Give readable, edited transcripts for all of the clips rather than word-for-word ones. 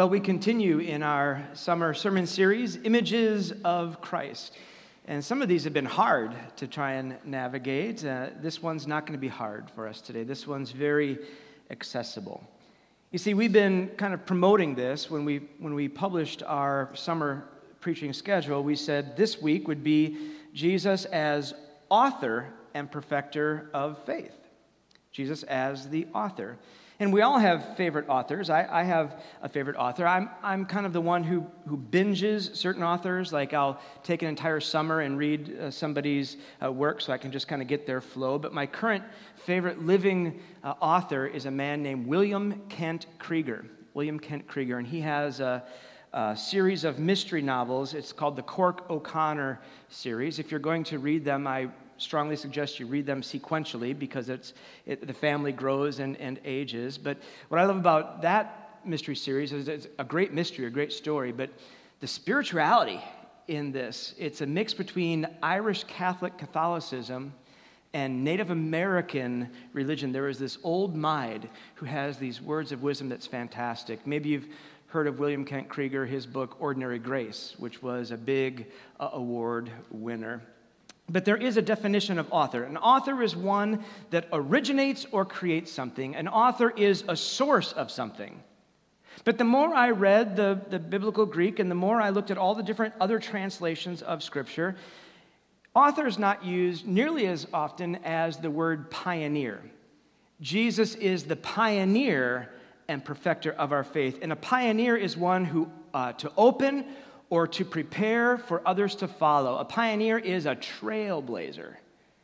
Well, we continue in our summer sermon series, Images of Christ. And some of these have been hard to try and navigate. This one's not going to be hard for us today. This one's very accessible. You see, we've been kind of promoting this when we published our summer preaching schedule. We said this week would be Jesus as author and perfecter of faith. Jesus as the author. And we all have favorite authors. I have a favorite author. I'm kind of the one who binges certain authors. Like I'll take an entire summer and read somebody's work so I can just kind of get their flow. But my current favorite living author is a man named William Kent Krieger. William Kent Krieger. And he has a series of mystery novels. It's called the Cork O'Connor series. If you're going to read them, I strongly suggest you read them sequentially because the family grows and ages. But what I love about that mystery series is it's a great mystery, a great story, but the spirituality in this, it's a mix between Irish Catholicism and Native American religion. There is this old maid who has these words of wisdom that's fantastic. Maybe you've heard of William Kent Krieger, his book Ordinary Grace, which was a big award winner. But there is a definition of author. An author is one that originates or creates something. An author is a source of something. But the more I read the biblical Greek and the more I looked at all the different other translations of Scripture, author is not used nearly as often as the word pioneer. Jesus is the pioneer and perfecter of our faith. And a pioneer is one who to open or to prepare for others to follow. A pioneer is a trailblazer,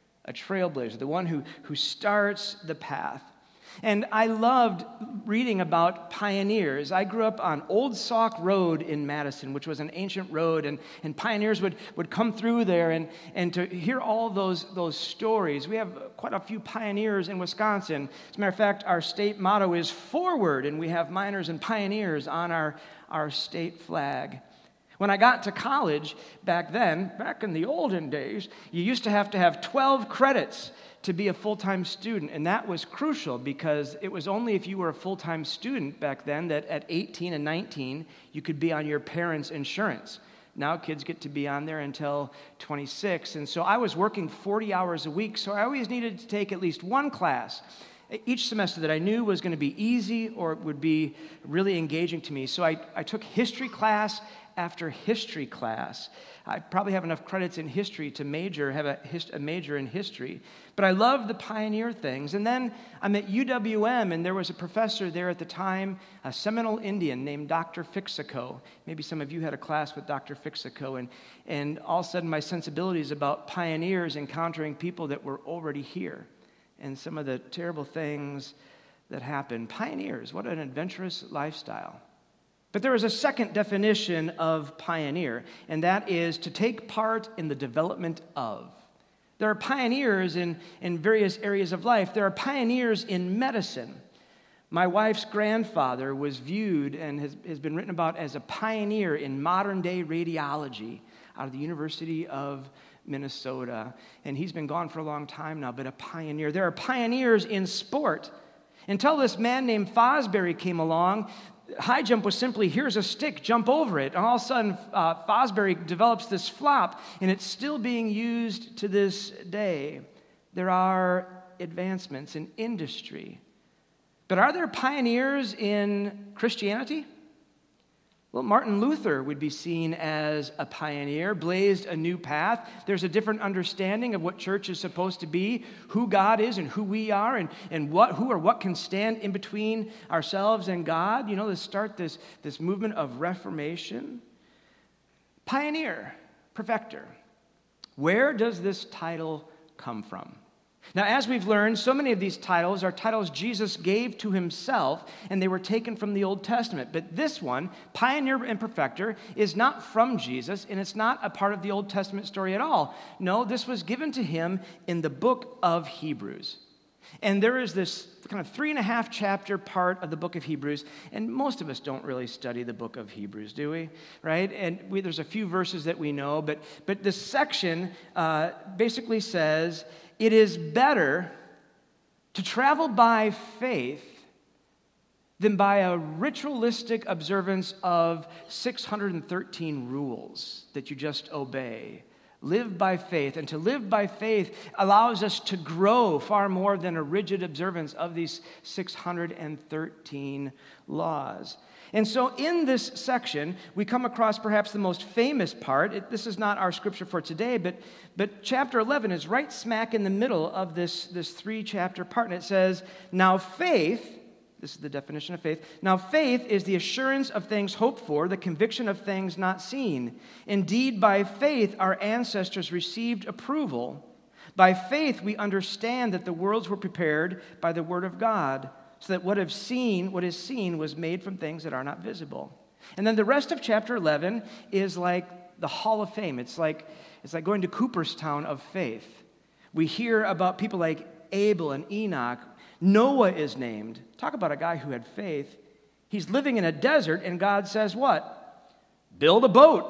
the one who starts the path. And I loved reading about pioneers. I grew up on Old Sauk Road in Madison, which was an ancient road, and pioneers would come through there, and to hear all those stories. We have quite a few pioneers in Wisconsin. As a matter of fact, our state motto is forward, and we have miners and pioneers on our state flag. When I got to college back in the olden days, you used to have 12 credits to be a full-time student, and that was crucial because it was only if you were a full-time student back then that at 18 and 19, you could be on your parents' insurance. Now kids get to be on there until 26, and so I was working 40 hours a week, so I always needed to take at least one class each semester that I knew was going to be easy or would be really engaging to me. So I took history class after history class. I probably have enough credits in history to have a major in history. But I love the pioneer things. And then I'm at UWM, and there was a professor there at the time, a Seminole Indian named Dr. Fixico. Maybe some of you had a class with Dr. Fixico. And all of a sudden, my sensibilities about pioneers encountering people that were already here and some of the terrible things that happened. Pioneers, what an adventurous lifestyle. But there is a second definition of pioneer, and that is to take part in the development of. There are pioneers in various areas of life. There are pioneers in medicine. My wife's grandfather was viewed and has been written about as a pioneer in modern-day radiology out of the University of Minnesota. And he's been gone for a long time now, but a pioneer. There are pioneers in sport. Until this man named Fosbury came along, high jump was simply, here's a stick, jump over it. And all of a sudden, Fosbury develops this flop, and it's still being used to this day. There are advancements in industry. But are there pioneers in Christianity? Well, Martin Luther would be seen as a pioneer, blazed a new path. There's a different understanding of what church is supposed to be, who God is and who we are, and who or what can stand in between ourselves and God, to start this movement of reformation. Pioneer, perfecter. Where does this title come from? Now, as we've learned, so many of these titles are titles Jesus gave to himself, and they were taken from the Old Testament. But this one, Pioneer and Perfecter, is not from Jesus, and it's not a part of the Old Testament story at all. No, this was given to him in the book of Hebrews. And there is this kind of 3.5 chapter part of the book of Hebrews, and most of us don't really study the book of Hebrews, do we? Right? And there's a few verses that we know, but this section basically says, it is better to travel by faith than by a ritualistic observance of 613 rules that you just obey. Live by faith. And to live by faith allows us to grow far more than a rigid observance of these 613 laws. And so in this section, we come across perhaps the most famous part. This is not our scripture for today, but chapter 11 is right smack in the middle of this 3-chapter part. And it says, now faith, this is the definition of faith. Now, faith is the assurance of things hoped for, the conviction of things not seen. Indeed, by faith, our ancestors received approval. By faith, we understand that the worlds were prepared by the word of God, so that what is seen was made from things that are not visible. And then the rest of chapter 11 is like the Hall of Fame. It's like going to Cooperstown of faith. We hear about people like Abel and Enoch. Noah is named. Talk about a guy who had faith. He's living in a desert, and God says what? Build a boat.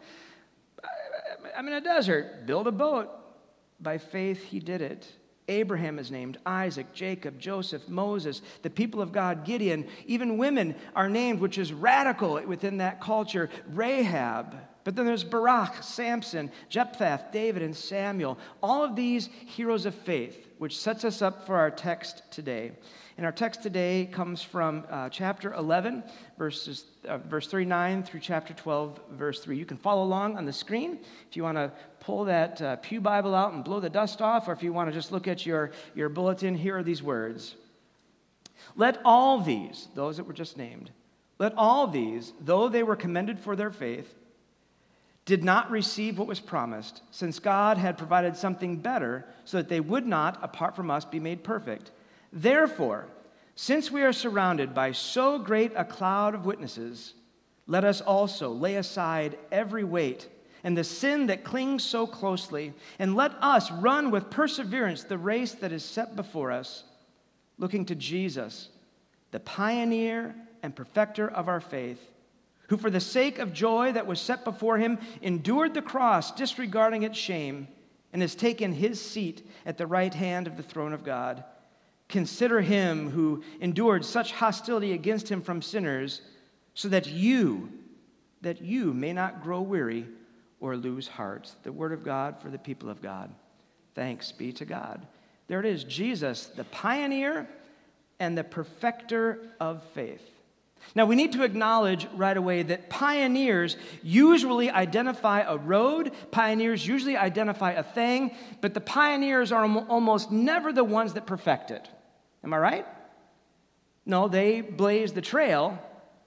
I'm in a desert. Build a boat. By faith, he did it. Abraham is named, Isaac, Jacob, Joseph, Moses, the people of God, Gideon. Even women are named, which is radical within that culture, Rahab. But then there's Barak, Samson, Jephthah, David, and Samuel. All of these heroes of faith, which sets us up for our text today. And our text today comes from chapter 11, verse 39 through chapter 12, verse 3. You can follow along on the screen if you want to pull that pew Bible out and blow the dust off, or if you want to just look at your bulletin, here are these words. Let all these, those that were just named, let all these, though they were commended for their faith, did not receive what was promised, since God had provided something better, so that they would not, apart from us, be made perfect. Therefore, since we are surrounded by so great a cloud of witnesses, let us also lay aside every weight and the sin that clings so closely, and let us run with perseverance the race that is set before us, looking to Jesus, the pioneer and perfecter of our faith, who for the sake of joy that was set before him endured the cross, disregarding its shame, and has taken his seat at the right hand of the throne of God. Consider him who endured such hostility against him from sinners, so that you may not grow weary or lose heart. The word of God for the people of God. Thanks be to God. There it is, Jesus, the pioneer and the perfecter of faith. Now, we need to acknowledge right away that pioneers usually identify a road, pioneers usually identify a thing, but the pioneers are almost never the ones that perfect it. Am I right? No, they blaze the trail,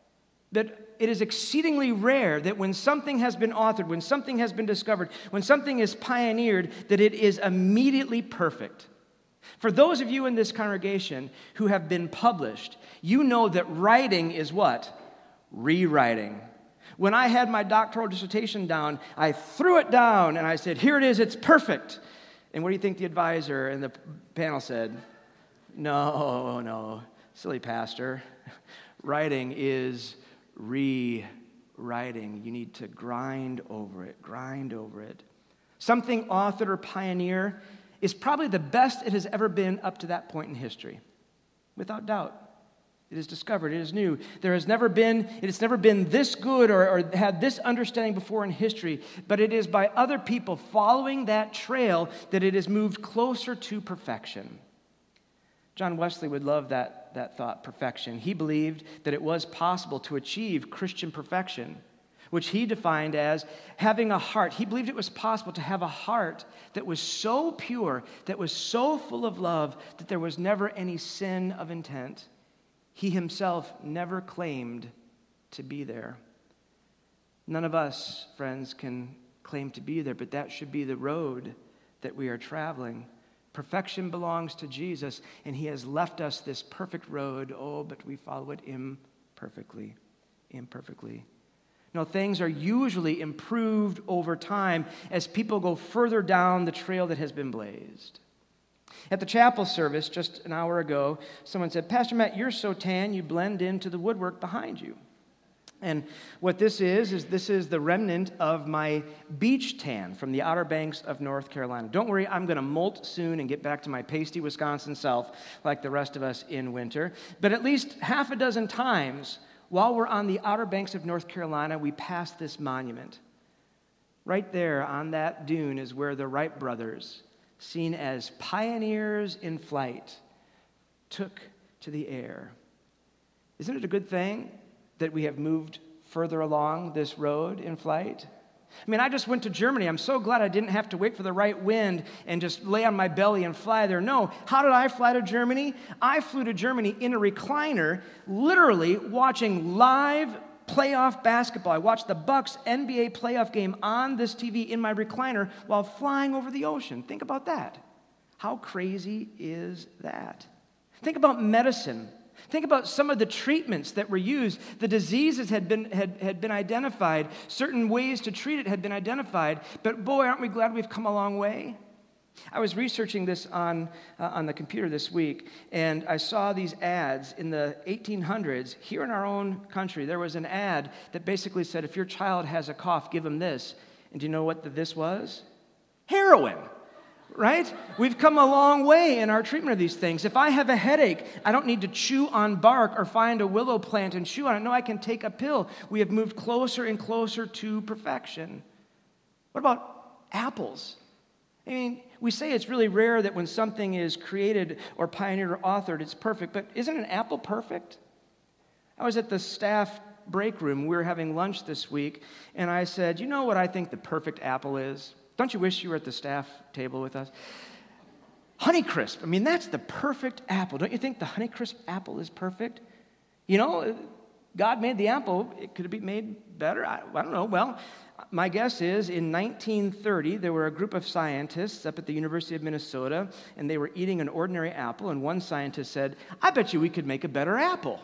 but it is exceedingly rare that when something has been authored, when something has been discovered, when something is pioneered, that it is immediately perfect. For those of you in this congregation who have been published, you know that writing is what? Rewriting. When I had my doctoral dissertation down, I threw it down and I said, here it is, it's perfect. And what do you think the advisor and the panel said? No, silly pastor. Writing is rewriting. You need to grind over it. Something authored or pioneer is probably the best it has ever been up to that point in history. Without doubt. It is discovered. It is new. It has never been this good or had this understanding before in history, but it is by other people following that trail that it has moved closer to perfection. John Wesley would love that thought, perfection. He believed that it was possible to achieve Christian perfection, which he defined as having a heart. He believed it was possible to have a heart that was so pure, that was so full of love, that there was never any sin of intent. He himself never claimed to be there. None of us, friends, can claim to be there, but that should be the road that we are traveling. Perfection belongs to Jesus, and he has left us this perfect road. Oh, but we follow it imperfectly. No, things are usually improved over time as people go further down the trail that has been blazed. At the chapel service just an hour ago, someone said, Pastor Matt, you're so tan, you blend into the woodwork behind you. And what this is this is the remnant of my beach tan from the Outer Banks of North Carolina. Don't worry, I'm going to molt soon and get back to my pasty Wisconsin self like the rest of us in winter. But at least half a dozen times while we're on the Outer Banks of North Carolina, we pass this monument. Right there on that dune is where the Wright brothers, seen as pioneers in flight, took to the air. Isn't it a good thing that we have moved further along this road in flight? I mean, I just went to Germany. I'm so glad I didn't have to wait for the right wind and just lay on my belly and fly there. No, how did I fly to Germany? I flew to Germany in a recliner, literally watching live playoff basketball. I watched the Bucks NBA playoff game on this TV in my recliner while flying over the ocean. Think about that. How crazy is that? Think about medicine. Think about some of the treatments that were used. The diseases had been identified. Certain ways to treat it had been identified. But boy, aren't we glad we've come a long way? I was researching this on the computer this week, and I saw these ads in the 1800s. Here in our own country, there was an ad that basically said, if your child has a cough, give him this. And do you know what this was? Heroin. Right? We've come a long way in our treatment of these things. If I have a headache, I don't need to chew on bark or find a willow plant and chew on it. No, I can take a pill. We have moved closer and closer to perfection. What about apples? I mean, we say it's really rare that when something is created or pioneered or authored, it's perfect, but isn't an apple perfect? I was at the staff break room. We were having lunch this week, and I said, you know what I think the perfect apple is? Don't you wish you were at the staff table with us? Honeycrisp. I mean, that's the perfect apple. Don't you think the Honeycrisp apple is perfect? You know, God made the apple. Could it be made better? I don't know. Well, my guess is in 1930, there were a group of scientists up at the University of Minnesota, and they were eating an ordinary apple, and one scientist said, I bet you we could make a better apple.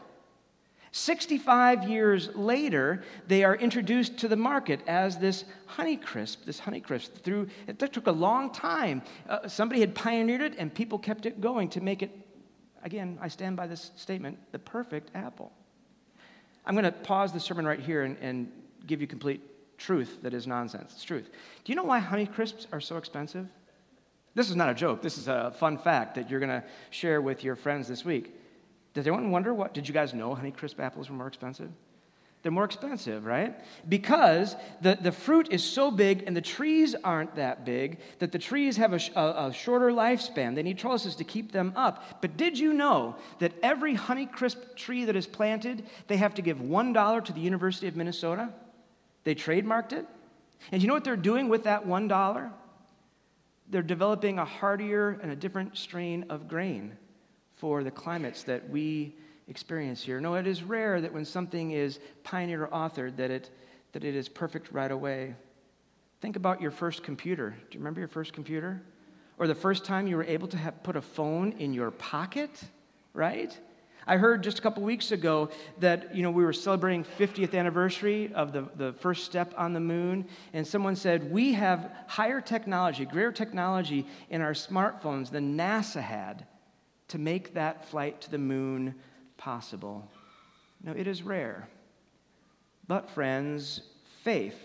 65 years later, they are introduced to the market as this Honeycrisp. It took a long time. Somebody had pioneered it, and people kept it going to make it, again, I stand by this statement, the perfect apple. I'm going to pause the sermon right here and give you complete truth that is nonsense. It's truth. Do you know why Honeycrisps are so expensive? This is not a joke. This is a fun fact that you're going to share with your friends this week. Does anyone wonder did you guys know Honeycrisp apples were more expensive? They're more expensive, right? Because the fruit is so big and the trees aren't that big, that the trees have a shorter lifespan. They need trellises to keep them up. But did you know that every Honeycrisp tree that is planted, they have to give $1 to the University of Minnesota? They trademarked it. And you know what they're doing with that $1? They're developing a hardier and a different strain of grain for the climates that we experience here. No, it is rare that when something is pioneered or authored that it is perfect right away. Think about your first computer. Do you remember your first computer? Or the first time you were able to put a phone in your pocket, right? I heard just a couple weeks ago that, we were celebrating 50th anniversary of the first step on the moon, and someone said, we have higher technology, greater technology in our smartphones than NASA had to make that flight to the moon possible. No, it is rare. But friends, faith,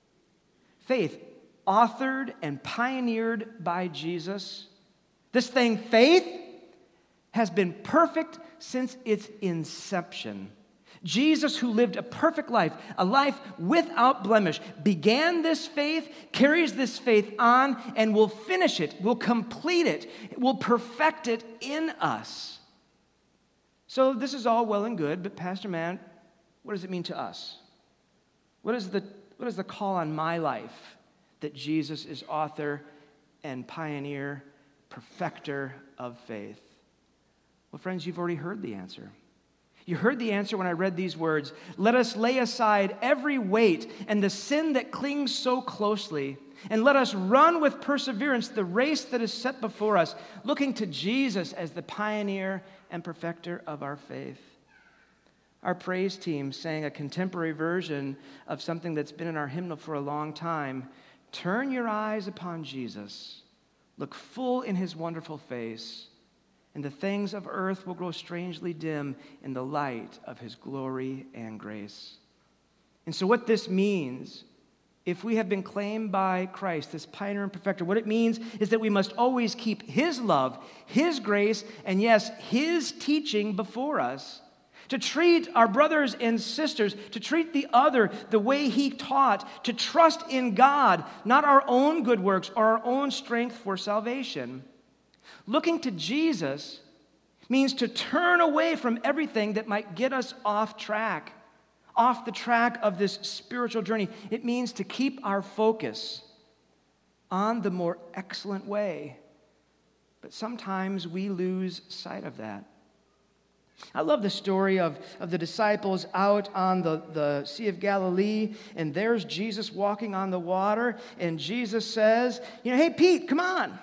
authored and pioneered by Jesus, this thing, faith, has been perfect since its inception. Jesus, who lived a perfect life, a life without blemish, began this faith, carries this faith on, and will finish it, will complete it, will perfect it in us. So this is all well and good, but Pastor Matt, what does it mean to us? What is the call on my life that Jesus is author and pioneer, perfecter of faith? Well, friends, you've already heard the answer. You heard the answer when I read these words. Let us lay aside every weight and the sin that clings so closely, and let us run with perseverance the race that is set before us, looking to Jesus as the pioneer and perfecter of our faith. Our praise team sang a contemporary version of something that's been in our hymnal for a long time. Turn your eyes upon Jesus. Look full in his wonderful face, and the things of earth will grow strangely dim in the light of his glory and grace. And so what this means, if we have been claimed by Christ, this pioneer and perfecter, what it means is that we must always keep His love, His grace, and yes, His teaching before us. To treat our brothers and sisters, to treat the other the way He taught, to trust in God, not our own good works or our own strength for salvation. Looking to Jesus means to turn away from everything that might get us off the track of this spiritual journey. It means to keep our focus on the more excellent way. But sometimes we lose sight of that. I love the story of the disciples out on the Sea of Galilee, and there's Jesus walking on the water, and Jesus says, hey, Pete, come on.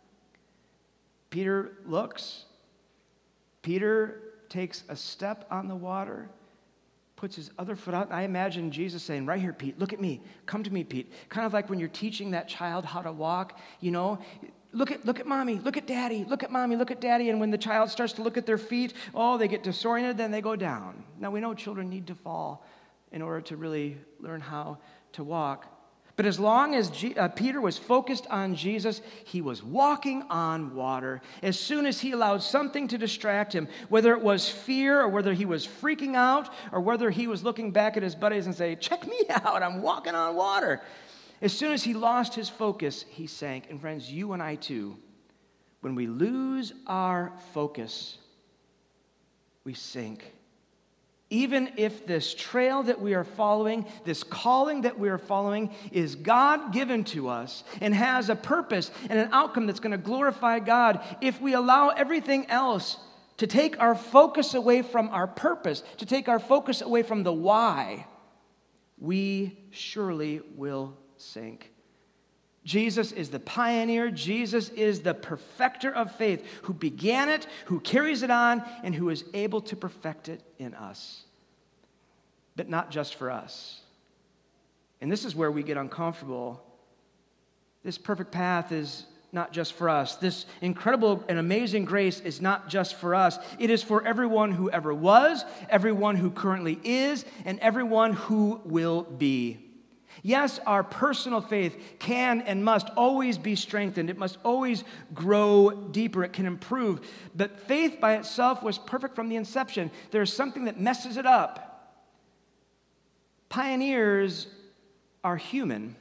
Peter looks. Peter takes a step on the water, puts his other foot out. I imagine Jesus saying, right here, Pete, look at me. Come to me, Pete. Kind of like when you're teaching that child how to walk, Look at mommy, look at daddy, look at mommy, look at daddy. And when the child starts to look at their feet, they get disoriented, then they go down. Now, we know children need to fall in order to really learn how to walk. But as long as Peter was focused on Jesus, he was walking on water. As soon as he allowed something to distract him, whether it was fear or whether he was freaking out or whether he was looking back at his buddies and saying, check me out, I'm walking on water. As soon as he lost his focus, he sank. And friends, you and I too, when we lose our focus, we sink. Even if this trail that we are following, this calling that we are following is God-given to us and has a purpose and an outcome that's going to glorify God, if we allow everything else to take our focus away from our purpose, to take our focus away from the why, we surely will sink. Jesus is the pioneer. Jesus is the perfecter of faith who began it, who carries it on, and who is able to perfect it in us. But not just for us. And this is where we get uncomfortable. This perfect path is not just for us. This incredible and amazing grace is not just for us. It is for everyone who ever was, everyone who currently is, and everyone who will be. Yes, our personal faith can and must always be strengthened. It must always grow deeper. It can improve. But faith by itself was perfect from the inception. There's something that messes it up. Pioneers are human.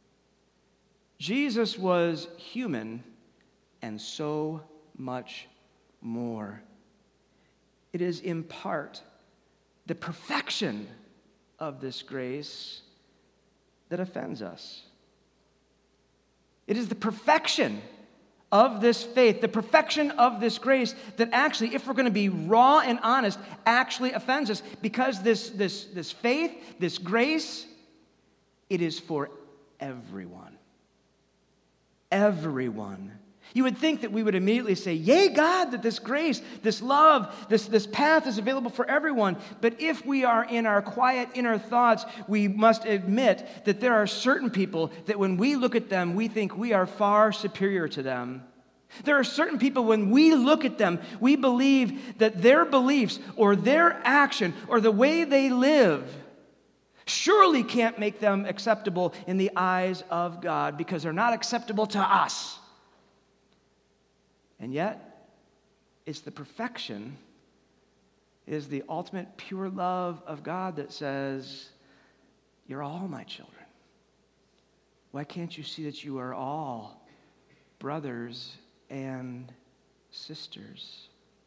Jesus was human and so much more. It is in part the perfection of this grace that offends us. It is the perfection of this faith, the perfection of this grace that actually, if we're going to be raw and honest, actually offends us, because this faith, this grace, it is for everyone. Everyone. You would think that we would immediately say, yay, God, that this grace, this love, this path is available for everyone. But if we are in our quiet inner thoughts, we must admit that there are certain people that when we look at them, we think we are far superior to them. There are certain people, when we look at them, we believe that their beliefs or their action or the way they live surely can't make them acceptable in the eyes of God, because they're not acceptable to us. And yet, it's the perfection, is the ultimate pure love of God that says, you're all my children. Why can't you see that you are all brothers and sisters?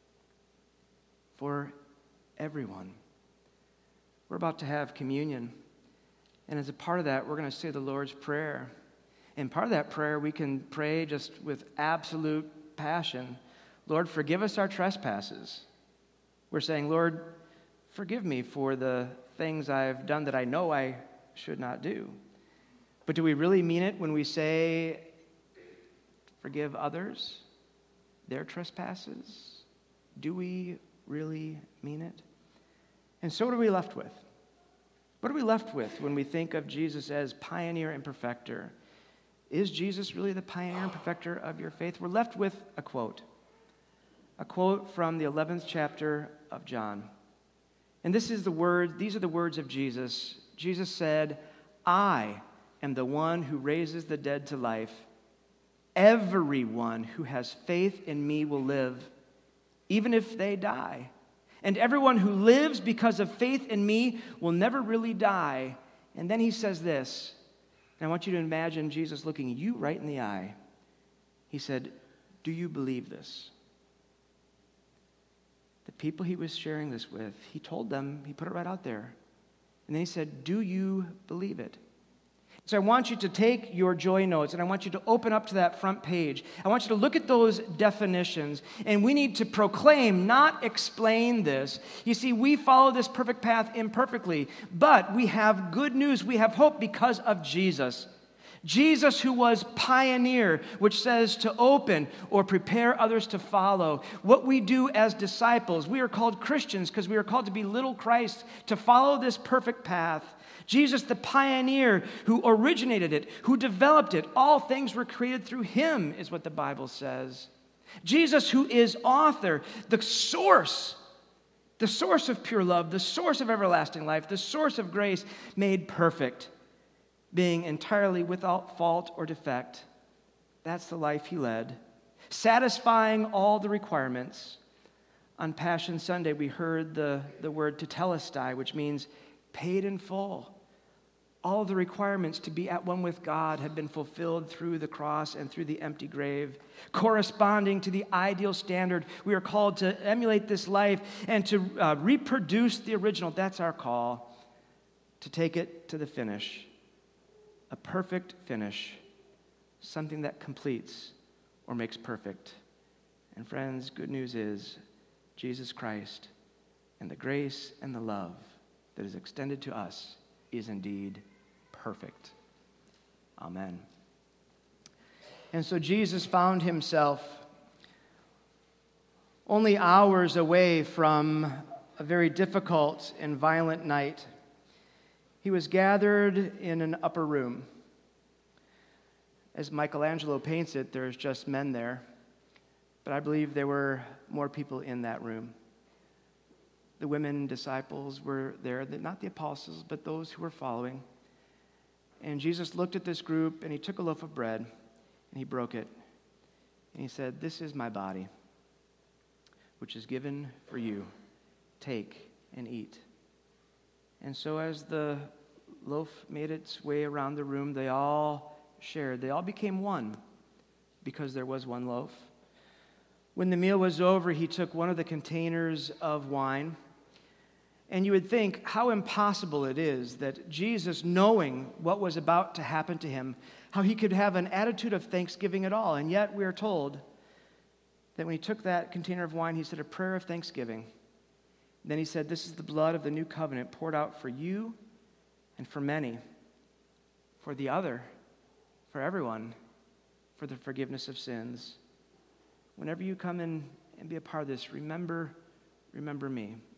For everyone. We're about to have communion. And as a part of that, we're going to say the Lord's Prayer. And part of that prayer, we can pray just with absolute passion. Lord, forgive us our trespasses. We're saying, Lord, forgive me for the things I've done that I know I should not do. But do we really mean it when we say, forgive others their trespasses? Do we really mean it? And so what are we left with? What are we left with when we think of Jesus as pioneer and perfecter? Is Jesus really the pioneer and perfecter of your faith? We're left with a quote from the 11th chapter of John. And these are the words of Jesus Jesus said, I am the one who raises the dead to life. Everyone who has faith in me will live, even if they die. And everyone who lives because of faith in me will never really die. And then he says this, and I want you to imagine Jesus looking you right in the eye. He said, do you believe this? The people he was sharing this with, he told them, he put it right out there. And then he said, do you believe it? So I want you to take your joy notes and I want you to open up to that front page. I want you to look at those definitions, and we need to proclaim, not explain this. You see, we follow this perfect path imperfectly, but we have good news. We have hope because of Jesus. Jesus, who was pioneer, which says to open or prepare others to follow. What we do as disciples, we are called Christians because we are called to be little Christ, to follow this perfect path. Jesus, the pioneer who originated it, who developed it. All things were created through him, is what the Bible says. Jesus, who is author, the source of pure love, the source of everlasting life, the source of grace made perfect, being entirely without fault or defect. That's the life he led, satisfying all the requirements. On Passion Sunday, we heard the word tetelestai, which means paid in full. All of the requirements to be at one with God have been fulfilled through the cross and through the empty grave. Corresponding to the ideal standard, we are called to emulate this life and to reproduce the original. That's our call, to take it to the finish. A perfect finish, something that completes or makes perfect. And friends, good news is Jesus Christ and the grace and the love that is extended to us is indeed perfect. Amen. And so Jesus found himself only hours away from a very difficult and violent night. He was gathered in an upper room. As Michelangelo paints it, there's just men there, but I believe there were more people in that room. The women disciples were there, not the apostles, but those who were following. And Jesus looked at this group, and he took a loaf of bread, and he broke it. And he said, "This is my body, which is given for you. Take and eat." And so as the loaf made its way around the room, they all shared. They all became one because there was one loaf. When the meal was over, he took one of the containers of wine. And you would think how impossible it is that Jesus, knowing what was about to happen to him, how he could have an attitude of thanksgiving at all. And yet we are told that when he took that container of wine, he said a prayer of thanksgiving. Then he said, "This is the blood of the new covenant poured out for you and for many, for the other, for everyone, for the forgiveness of sins." Whenever you come in and be a part of this, remember me.